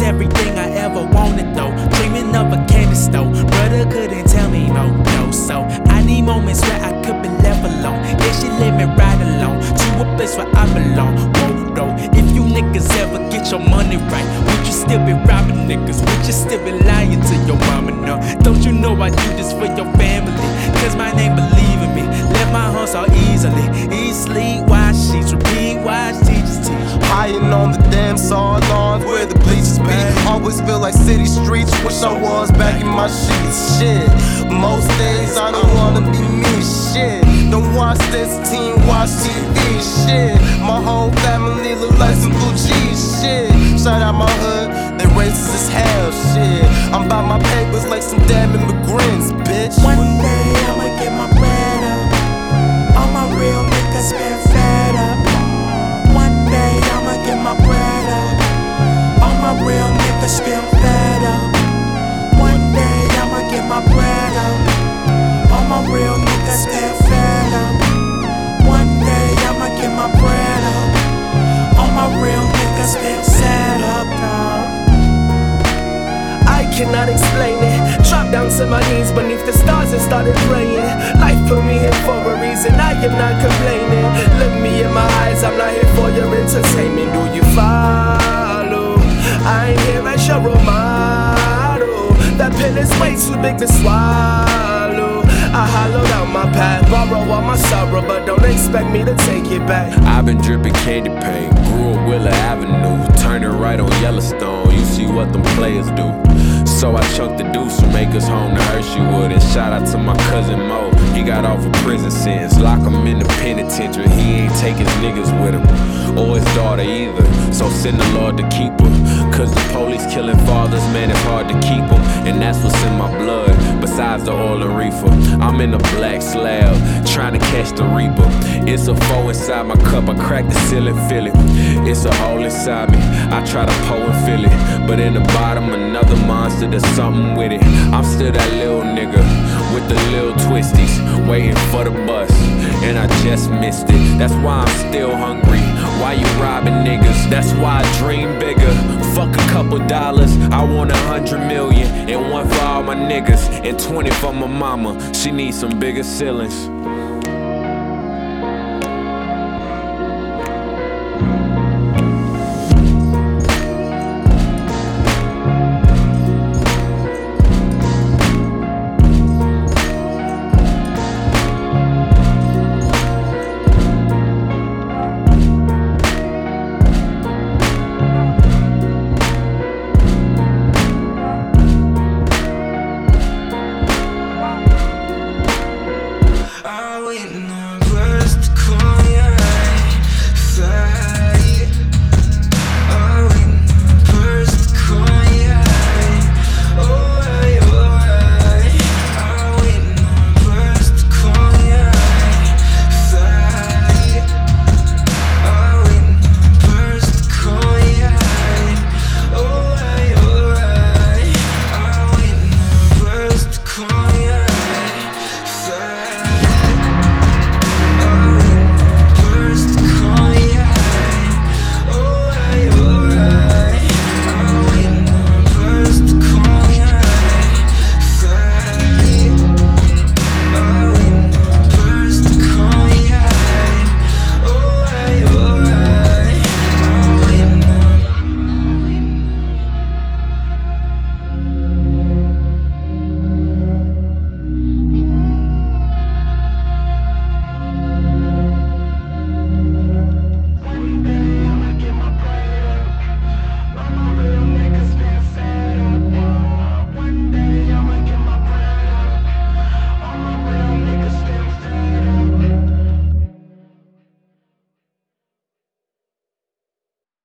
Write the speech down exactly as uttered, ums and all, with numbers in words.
everything I ever wanted though. Dreaming of a candy store, brother couldn't tell me no, no. So I need moments where I could be left alone. Yeah, she let me ride along to a place where I belong. Whoa, though, if you niggas ever get your money right, would you still be robbing niggas? Would you still be lying to your mama? No, don't you know I do this for your family? Cause my name believe in me. Let my heart so easily. Eat, sleep, watch sheets, repeat, watch teachers teach. Highin' on the damn saw lawns where the bleachers be. Always feel like city streets, wish I was back in my sheets. Shit, most days I don't wanna be me. Shit, don't watch this team, watch T V. Shit, my whole family look like some blue cheese. Shit, shout out my hood, they racist as hell. Shit, I'm by my papers like some damn immigrants, bitch. One day I'ma get my bread up. All my real niggas been fed up. One day I'ma get my bread up. All my real niggas been fed up. One day I'ma get my bread up. All my real niggas been fed up. One day I'ma get my bread up. All my real niggas been set up now. I cannot explain it. Dropped down to my knees beneath the stars and started praying. Life put me here for a reason, I am not complaining. Look me in my eyes, I'm not here for your entertainment. Do you follow? I ain't here as your role model. That pen is way too big to swallow. I hollowed out my path, borrow all my sorrow, but don't expect me to take it back. I've been dripping candy paint, grew up Willer Avenue, turning right on Yellowstone, you see what them players do. So I chunked the deuce from Acres home to Hersheywood. And shout out to my cousin Mo, he got off a prison sentence. Lock him in the penitentiary, he ain't take his niggas with him, or his daughter either. So send the Lord to keep her, cause the police killing fathers, man, it's hard to keep them. And that's what's in my blood, besides the oil and reefer. I'm in a black slab, trying to catch the reaper. It's a foe inside my cup, I crack the ceiling, feel it. It's a hole inside me, I try to pour and feel it. But in the bottom, another monster, there's something with it. I'm still that little nigga, with the little twisties, waiting for the bus, and I just missed it. That's why I'm still hungry, why you robbing niggas? That's why I dream bigger, fuck a couple dollars, I want a hundred million. And one for all my niggas, and twenty for my mama, she needs some bigger ceilings.